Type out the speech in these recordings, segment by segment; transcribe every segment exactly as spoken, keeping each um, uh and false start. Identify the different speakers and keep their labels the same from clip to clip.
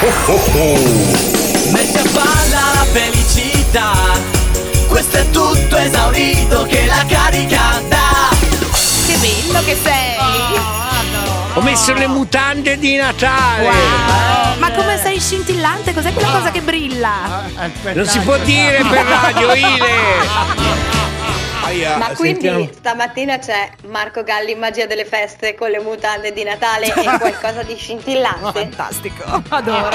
Speaker 1: Oh, oh, oh. Metti a palla la felicità, questo è tutto esaurito che la carica dà.
Speaker 2: Che bello che sei!
Speaker 3: Ho messo le mutande di Natale.
Speaker 2: Wow. Ma come sei scintillante? Cos'è quella cosa che brilla?
Speaker 3: Non si può dire per radio, Ile. Aia,
Speaker 4: Ma quindi
Speaker 3: sentiamo.
Speaker 4: stamattina c'è Marco Galli in Magia delle Feste con le mutande di Natale e qualcosa di scintillante.
Speaker 2: Fantastico, adoro.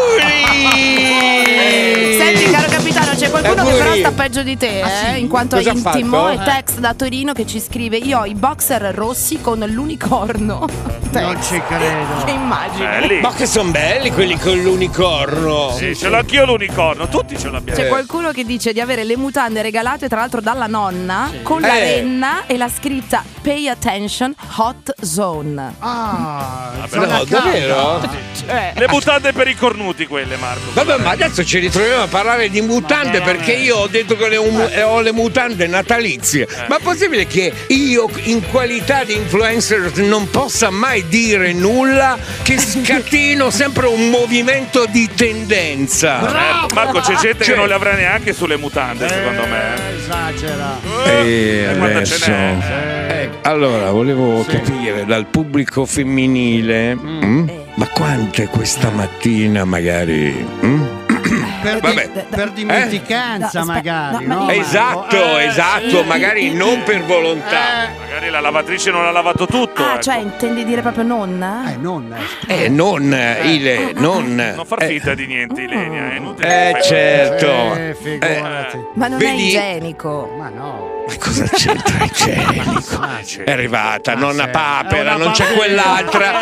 Speaker 3: Auguri!
Speaker 2: Senti, caro capitano, c'è qualcuno
Speaker 3: Auguri.
Speaker 2: che però sta peggio di te,
Speaker 3: Ah,
Speaker 2: eh?
Speaker 3: sì?
Speaker 2: In quanto
Speaker 3: Cosa
Speaker 2: a
Speaker 3: ha
Speaker 2: intimo
Speaker 3: fatto?
Speaker 2: e text da Torino che ci scrive: io ho i boxer rossi con l'unicorno.
Speaker 5: Non ci credo.
Speaker 2: Che immagine.
Speaker 6: Belli.
Speaker 3: Ma che sono belli quelli con l'unicorno.
Speaker 6: Sì, ce l'ho anch'io l'unicorno, tutti ce l'abbiamo.
Speaker 2: C'è qualcuno che dice di avere le mutande regalate tra l'altro dalla nonna con la
Speaker 3: Eh.
Speaker 2: renna e la scritta Pay Attention Hot Zone.
Speaker 5: Ah,
Speaker 3: No, davvero?
Speaker 2: Cioè,
Speaker 6: Le mutande per i cornuti quelle, Marco.
Speaker 3: Vabbè, ma adesso ci ritroviamo a parlare di mutande perché io ho detto che le um- eh, ho le mutande natalizie. Ma è possibile che io, in qualità di influencer, non possa mai dire nulla, che scatino sempre un movimento di tendenza?
Speaker 6: Eh, Marco, c'è gente
Speaker 3: Cioè-
Speaker 6: che non le avrà neanche sulle mutande, secondo me.
Speaker 5: Eh, esagera.
Speaker 3: E
Speaker 6: Eh, guarda,
Speaker 3: adesso,
Speaker 6: ce n'è.
Speaker 3: eh, allora volevo capire dal pubblico femminile, mm, ma quante questa mattina magari? mm?
Speaker 5: Per,
Speaker 3: Vabbè.
Speaker 5: di- per dimenticanza,
Speaker 2: No, aspetta,
Speaker 5: magari,
Speaker 2: no,
Speaker 5: no?
Speaker 2: ma-
Speaker 5: Marco?
Speaker 3: Esatto,
Speaker 5: Eh,
Speaker 3: esatto, magari non per volontà.
Speaker 5: Eh,
Speaker 6: Magari la lavatrice non ha lavato tutto.
Speaker 2: ah,
Speaker 6: ecco.
Speaker 2: cioè intendi dire proprio nonna?
Speaker 5: eh, non.
Speaker 3: Eh, non, Ile, non.
Speaker 6: Non far
Speaker 3: eh,
Speaker 6: finta di niente, Ilenia. È inutile.
Speaker 3: Eh,
Speaker 6: che fai-
Speaker 3: certo.
Speaker 5: Eh, figurati.
Speaker 2: Ma non
Speaker 3: Vedi?
Speaker 2: è igienico.
Speaker 5: Ma no.
Speaker 3: Ma cosa c'entra igienico?
Speaker 5: Ah,
Speaker 3: È arrivata,
Speaker 5: Ma
Speaker 3: nonna
Speaker 5: sì,
Speaker 3: papera,
Speaker 5: è una
Speaker 3: non c'è
Speaker 5: papera.
Speaker 3: quell'altra.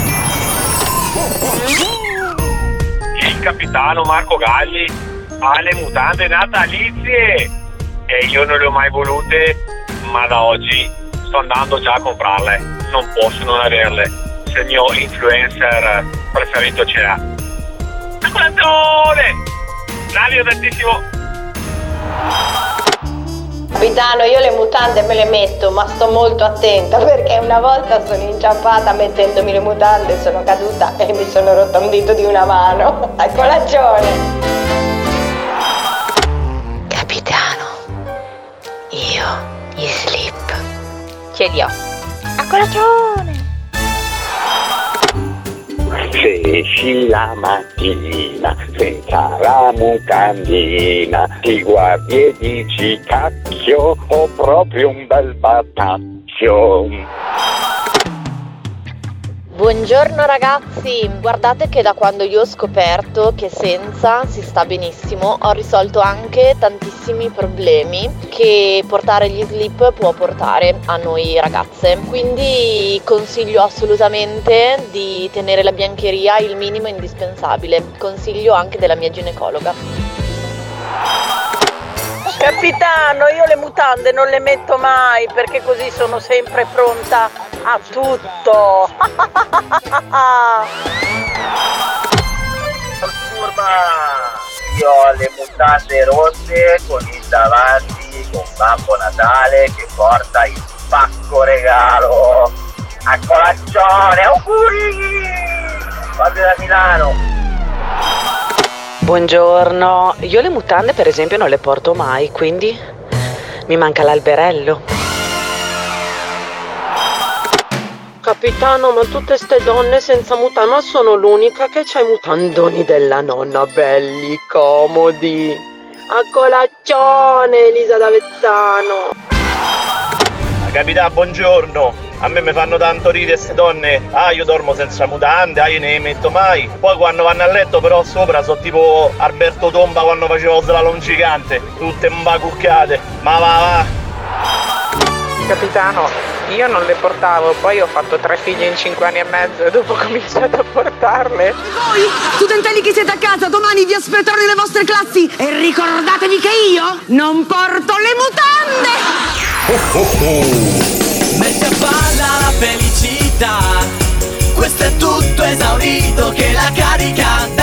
Speaker 7: Il capitano Marco Galli ha le mutande natalizie e io non le ho mai volute, ma da oggi sto andando già a comprarle. Non posso non averle se il mio influencer preferito ce l'ha. Attenzione! Navi tantissimo.
Speaker 4: Capitano, io le mutande me le metto, ma sto molto attenta perché una volta sono inciampata mettendomi le mutande, sono caduta e mi sono rotto un dito di una mano. A colazione!
Speaker 8: Capitano, io gli slip ce li ho. A colazione!
Speaker 7: Se esci la mattina senza la mutandina, ti guardi e dici cacchio, ho proprio un bel batacchio.
Speaker 8: Buongiorno ragazzi, guardate che da quando io ho scoperto che senza si sta benissimo ho risolto anche tantissimi problemi che portare gli slip può portare a noi ragazze, quindi consiglio assolutamente di tenere la biancheria il minimo indispensabile, consiglio anche della mia ginecologa.
Speaker 9: Capitano, io le mutande non le metto mai perché così sono sempre pronta a tutto.
Speaker 7: Turma, io ho le mutande rosse con il davanti con Babbo Natale che porta il pacco regalo. A colazione, auguri! Fabio da Milano.
Speaker 9: Buongiorno, io le mutande per esempio non le porto mai, quindi mi manca l'alberello. Capitano, ma tutte ste donne senza mutande, ma sono l'unica che c'ha i mutandoni della nonna, belli, comodi. A colazione, Elisa d'Avezzano.
Speaker 7: Capità, buongiorno. A me mi fanno tanto ridere queste donne. Ah, io dormo senza mutande, ah, io ne metto mai. Poi quando vanno a letto però sopra sono tipo Alberto Tomba quando facevo lo slalom gigante. Tutte mbacuccate. Ma va va.
Speaker 9: Capitano, io non le portavo, poi ho fatto tre figli in cinque anni e mezzo e dopo ho cominciato a portarle.
Speaker 10: Voi, studentelli che siete a casa, domani vi aspetterò nelle vostre classi e ricordatevi che io non porto le mutande!
Speaker 1: Oh, oh, oh. Metti a palla la felicità, questo è tutto esaurito che la carica dà.